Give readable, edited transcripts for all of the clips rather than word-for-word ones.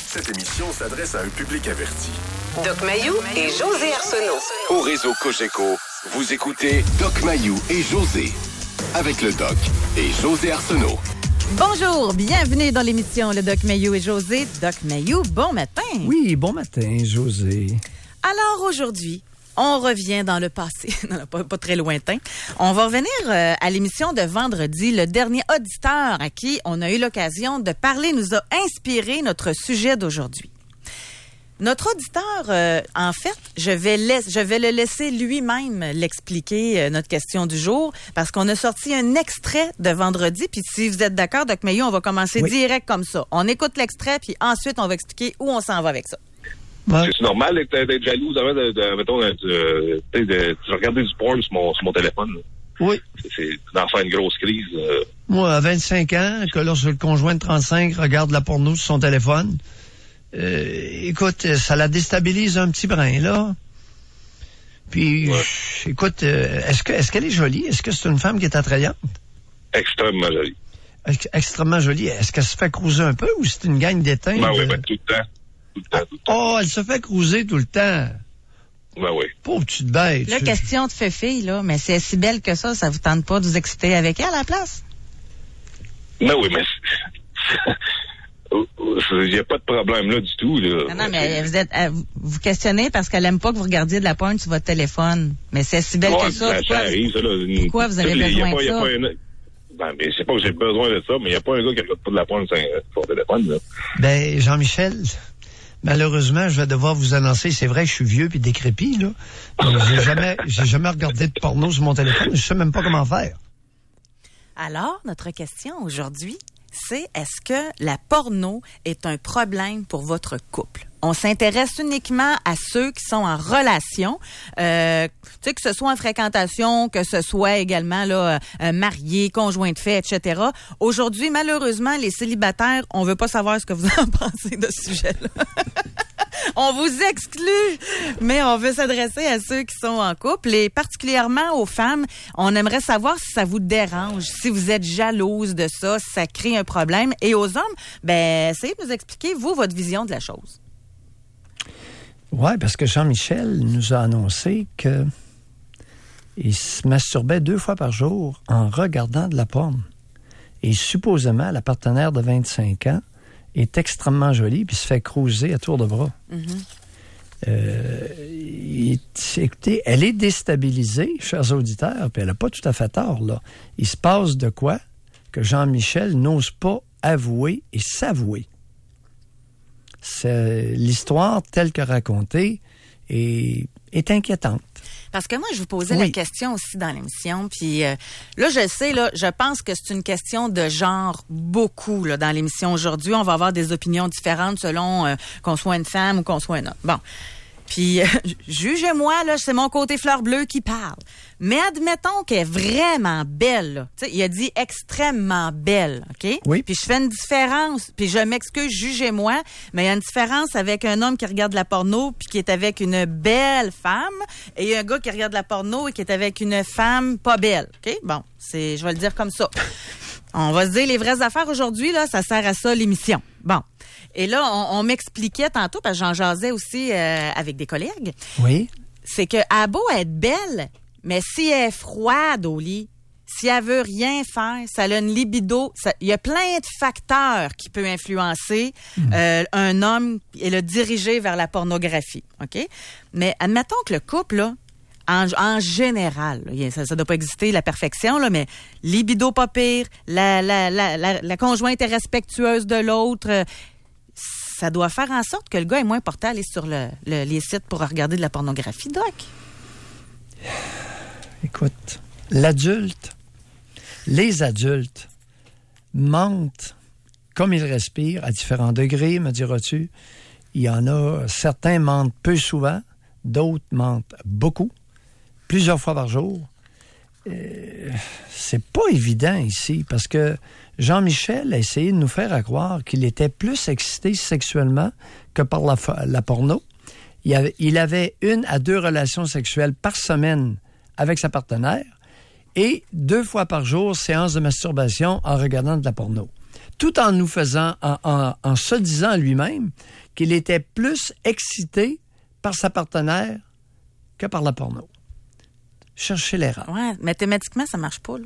Cette émission s'adresse à un public averti. Doc Mayou et José Arsenault. Au réseau Cogeco, vous écoutez Doc Mayou et José. Avec le Doc et José Arsenault. Bonjour, bienvenue dans l'émission Le Doc Mayou et José. Doc Mayou, bon matin. Oui, bon matin, José. Alors aujourd'hui, on revient dans le passé, pas très lointain. On va revenir à l'émission de vendredi. Le dernier auditeur à qui on a eu l'occasion de parler nous a inspiré notre sujet d'aujourd'hui. Notre auditeur, en fait, je vais le laisser lui-même l'expliquer, notre question du jour, parce qu'on a sorti un extrait de vendredi. Puis si vous êtes d'accord, Doc Mayou, on va commencer direct comme ça. On écoute l'extrait, puis ensuite, on va expliquer où on s'en va avec ça. Ouais. C'est normal d'être jaloux avant de regarder du porn sur mon téléphone. Là. Oui. C'est d'en faire une grosse crise. Moi, à 25 ans, que lorsque le conjoint de 35 regarde la porno sur son téléphone, écoute, ça la déstabilise un petit brin, là. Puis, écoute, est-ce qu'elle est jolie? Est-ce que c'est une femme qui est attrayante? Extrêmement jolie. Extrêmement jolie. Est-ce qu'elle se fait cruiser un peu ou c'est une gang d'étain? Ben oui, tout le temps. Tout le temps. Oh, elle se fait cruiser tout le temps. Ben oui. Pauvre petite bête. Là, question de fille, là, mais c'est si belle que ça vous tente pas de vous exciter avec elle à la place? Ben oui, mais il n'y a pas de problème là du tout. Là. Non, mais vous questionnez parce qu'elle aime pas que vous regardiez de la porn sur votre téléphone. Mais c'est si belle que ça. Ça arrive, ça, là. Pourquoi vous avez besoin de ça? Ben, mais c'est pas que j'ai besoin de ça, mais il n'y a pas un gars qui regarde pas de la porn sur son téléphone, là. Ben, Jean-Michel, malheureusement, je vais devoir vous annoncer, c'est vrai que je suis vieux puis décrépit, là. J'ai jamais regardé de porno sur mon téléphone. Je sais même pas comment faire. Alors, notre question aujourd'hui, c'est est-ce que la porno est un problème pour votre couple? On s'intéresse uniquement à ceux qui sont en relation, tu sais, que ce soit en fréquentation, que ce soit également là mariés, conjoints de fait, etc. Aujourd'hui, malheureusement, les célibataires, on veut pas savoir ce que vous en pensez de ce sujet-là. On vous exclut, mais on veut s'adresser à ceux qui sont en couple et particulièrement aux femmes. On aimerait savoir si ça vous dérange, si vous êtes jalouse de ça, si ça crée un problème. Et aux hommes, ben, essayez de nous expliquer, vous, votre vision de la chose. Oui, parce que Jean-Michel nous a annoncé qu'il se masturbait 2 fois par jour en regardant de la porn. Et supposément, la partenaire de 25 ans est extrêmement jolie puis se fait cruiser à tour de bras. Écoutez, elle est déstabilisée, chers auditeurs, puis elle n'a pas tout à fait tort, là. Il se passe de quoi que Jean-Michel n'ose pas avouer et s'avouer. L'histoire telle que racontée est inquiétante. Parce que moi, je vous posais la question aussi dans l'émission, puis là, je sais, là, je pense que c'est une question de genre beaucoup là dans l'émission aujourd'hui. On va avoir des opinions différentes selon qu'on soit une femme ou qu'on soit un homme. Bon. Puis, jugez-moi, là, c'est mon côté fleur bleue qui parle. Mais admettons qu'elle est vraiment belle, là. Tu sais, il a dit extrêmement belle, OK? Oui. Puis je fais une différence, puis je m'excuse, jugez-moi, mais il y a une différence avec un homme qui regarde la porno puis qui est avec une belle femme, et un gars qui regarde la porno et qui est avec une femme pas belle, OK? Bon, je vais le dire comme ça. On va se dire les vraies affaires aujourd'hui, là, ça sert à ça, l'émission. Bon. Et là, on m'expliquait tantôt, parce que j'en jasais aussi avec des collègues. Oui. C'est que elle a beau être belle, mais si elle est froide au lit, si elle veut rien faire, ça a une libido. Il y a plein de facteurs qui peuvent influencer un homme et le diriger vers la pornographie. OK? Mais admettons que le couple, là, en général, ça ne doit pas exister, la perfection, là, mais libido pas pire, la conjointe est respectueuse de l'autre, ça doit faire en sorte que le gars est moins porté à aller sur les sites pour regarder de la pornographie, Doc. Écoute, les adultes mentent comme ils respirent à différents degrés, me diras-tu. Il y en a, certains mentent peu souvent, d'autres mentent beaucoup, plusieurs fois par jour. C'est pas évident ici, parce que Jean-Michel a essayé de nous faire croire qu'il était plus excité sexuellement que par la porno. Il avait 1 à 2 relations sexuelles par semaine avec sa partenaire et 2 fois par jour, séance de masturbation en regardant de la porno. tout en nous faisant, en se disant à lui-même qu'il était plus excité par sa partenaire que par la porno. Cherchez l'erreur. Ouais, mathématiquement, ça marche pas, là.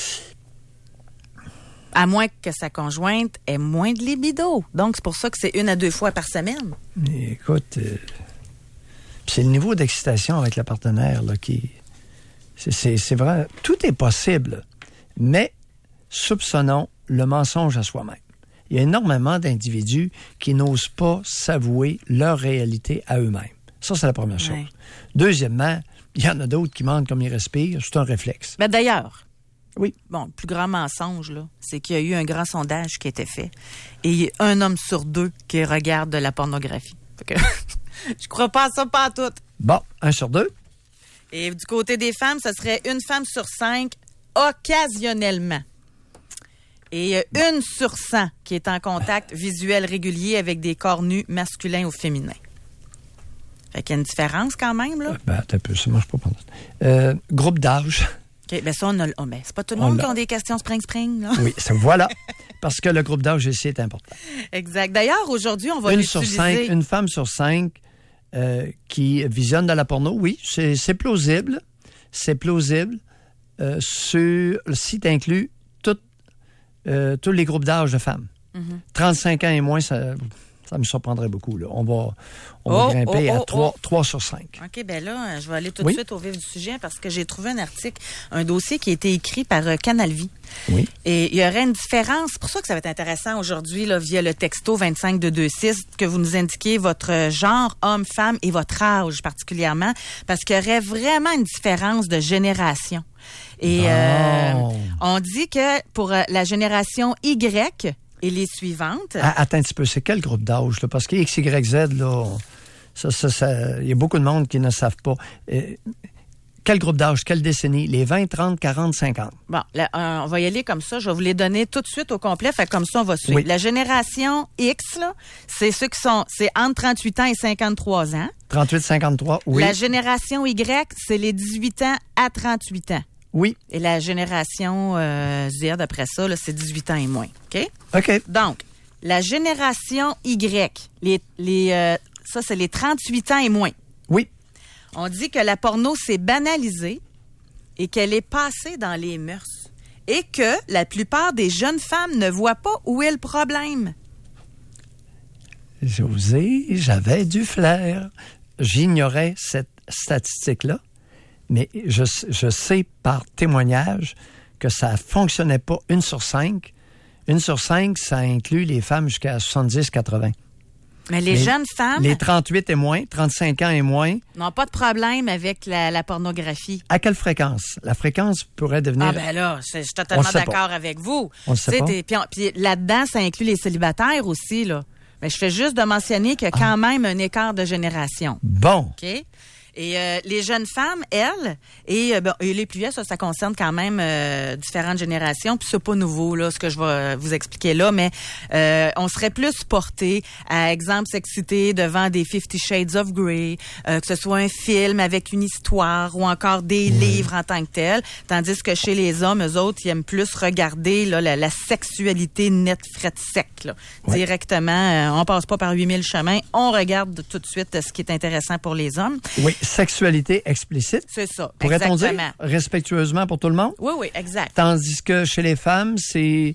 À moins que sa conjointe ait moins de libido. Donc, c'est pour ça que c'est 1 à 2 fois par semaine. Mais écoute, c'est le niveau d'excitation avec la partenaire là, qui... C'est vrai, tout est possible, mais soupçonnons le mensonge à soi-même. Il y a énormément d'individus qui n'osent pas s'avouer leur réalité à eux-mêmes. Ça, c'est la première chose. Ouais. Deuxièmement, il y en a d'autres qui mentent comme ils respirent. C'est un réflexe. Ben d'ailleurs, oui. Bon, le plus grand mensonge, là, c'est qu'il y a eu un grand sondage qui a été fait. Et il y a 1 homme sur 2 qui regarde de la pornographie. Fait que je crois pas à ça, pas à tout. Bon, 1 sur 2. Et du côté des femmes, ce serait 1 femme sur 5 occasionnellement. Et 1 sur 100 qui est en contact visuel régulier avec des corps nus masculins ou féminins. Fait qu'il y a une différence quand même, là. Ben, attends un peu, ça marche pas pendant. Groupe d'âge. OK, ben ça, ben, c'est pas tout le monde qui a des questions spring, là. Oui, voilà. Parce que le groupe d'âge ici est important. Exact. D'ailleurs, aujourd'hui, on va utiliser... Une femme sur 5 qui visionne de la porno, oui, c'est plausible. C'est plausible. Si tu inclus tous les groupes d'âge de femmes. 35 ans et moins, ça me surprendrait beaucoup. Là. On va grimper à 3 sur 5. OK, bien là, je vais aller tout de suite au vif du sujet parce que j'ai trouvé un article, un dossier qui a été écrit par Canal Vie. Oui. Et il y aurait une différence. C'est pour ça que ça va être intéressant aujourd'hui, là, via le texto 25226, que vous nous indiquiez votre genre, homme, femme et votre âge particulièrement, parce qu'il y aurait vraiment une différence de génération. Et on dit que pour la génération Y et les suivantes... Attends un petit peu, c'est quel groupe d'âge? Là? Parce que X, Y, Z, là, il y a beaucoup de monde qui ne savent pas. Quel groupe d'âge? Quelle décennie? Les 20, 30, 40, 50. Bon, là, on va y aller comme ça. Je vais vous les donner tout de suite au complet. Fait comme ça, on va suivre. Oui. La génération X, là, c'est ceux qui sont... C'est entre 38 ans et 53 ans. 38, 53, oui. La génération Y, c'est les 18 ans à 38 ans. Oui. Et la génération Z, après ça, là, c'est 18 ans et moins. OK? OK. Donc, la génération Y, ça, c'est les 38 ans et moins. Oui. On dit que la porno s'est banalisée et qu'elle est passée dans les mœurs. Et que la plupart des jeunes femmes ne voient pas où est le problème. José, j'avais du flair. J'ignorais cette statistique-là. Mais je sais par témoignage que ça ne fonctionnait pas 1 sur 5. 1 sur 5, ça inclut les femmes jusqu'à 70-80. Mais les jeunes femmes... Les 38 et moins, 35 ans et moins... n'ont pas de problème avec la pornographie. À quelle fréquence? La fréquence pourrait devenir... Ah ben là, je suis totalement d'accord avec vous. On le sait pas. Puis là-dedans, ça inclut les célibataires aussi, là. Mais je fais juste de mentionner qu'il y a quand même un écart de génération. Bon. OK? Et les jeunes femmes, elles, et les plus vieilles, ça concerne quand même différentes générations. Puis c'est pas nouveau, là, ce que je vais vous expliquer là, mais on serait plus porté à, exemple, s'exciter devant des 50 Shades of Grey, que ce soit un film avec une histoire ou encore des livres en tant que tel. Tandis que chez les hommes, eux autres, ils aiment plus regarder là, la sexualité nette, frette, sec, là, directement. On passe pas par 8000 chemins. On regarde tout de suite ce qui est intéressant pour les hommes. Oui. Sexualité explicite. C'est ça, pourrait-on dire respectueusement pour tout le monde? Oui, oui, exact. Tandis que chez les femmes, c'est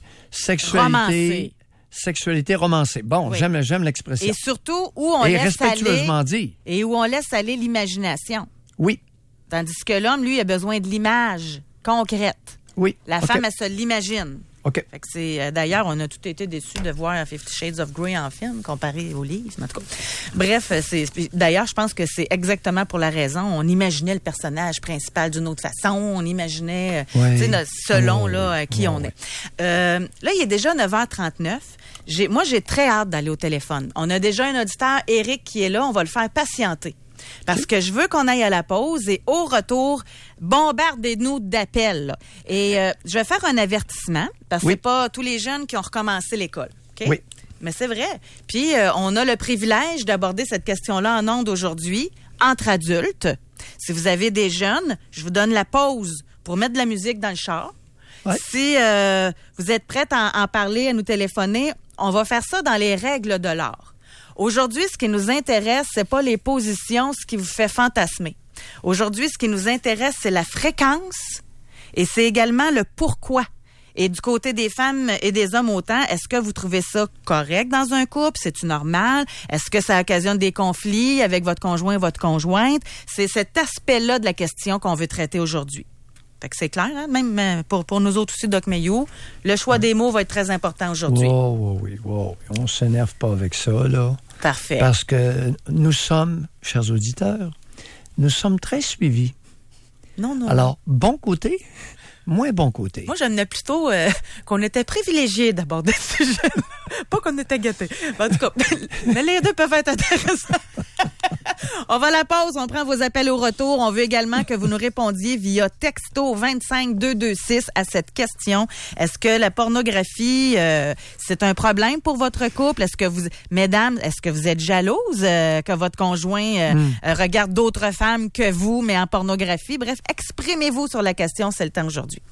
sexualité romancée. Bon, oui. J'aime l'expression. Et surtout, où on laisse respectueusement dit. Et où on laisse aller l'imagination. Oui. Tandis que l'homme, lui, a besoin de l'image concrète. Oui. La femme, elle se l'imagine. OK. Fait que c'est, d'ailleurs, on a tous été déçus de voir 50 Shades of Grey en film comparé au livre, en tout cas. Bref, d'ailleurs, je pense que c'est exactement pour la raison. On imaginait le personnage principal d'une autre façon. On imaginait, selon qui on est. Là, il est déjà 9h39. Moi, j'ai très hâte d'aller au téléphone. On a déjà un auditeur, Éric, qui est là. On va le faire patienter. Parce que je veux qu'on aille à la pause et au retour, bombardez-nous d'appels. Là. Et je vais faire un avertissement parce que c'est pas tous les jeunes qui ont recommencé l'école. Okay? Oui. Mais c'est vrai. Puis, on a le privilège d'aborder cette question-là en ondes aujourd'hui, entre adultes. Si vous avez des jeunes, je vous donne la pause pour mettre de la musique dans le char. Ouais. Si vous êtes prête à en parler, à nous téléphoner, on va faire ça dans les règles de l'art. Aujourd'hui, ce qui nous intéresse, c'est pas les positions, ce qui vous fait fantasmer. Aujourd'hui, ce qui nous intéresse, c'est la fréquence et c'est également le pourquoi. Et du côté des femmes et des hommes autant, est-ce que vous trouvez ça correct dans un couple? C'est-tu normal? Est-ce que ça occasionne des conflits avec votre conjoint ou votre conjointe? C'est cet aspect-là de la question qu'on veut traiter aujourd'hui. Fait que c'est clair, hein? Même pour nous autres aussi, Doc Mayou, le choix des mots va être très important aujourd'hui. Oui. On s'énerve pas avec ça, là. Parfait. Parce que nous sommes, chers auditeurs, nous sommes très suivis. Non. Alors, bon côté, moins bon côté. Moi, j'aimais plutôt qu'on était privilégiés d'aborder ce sujet. Pas qu'on était gâtés. En tout cas, mais les deux peuvent être intéressants. On va à la pause, on prend vos appels au retour. On veut également que vous nous répondiez via texto 25226 à cette question. Est-ce que la pornographie, c'est un problème pour votre couple? Est-ce que mesdames, est-ce que vous êtes jalouses que votre conjoint regarde d'autres femmes que vous, mais en pornographie? Bref, exprimez-vous sur la question, c'est le temps aujourd'hui.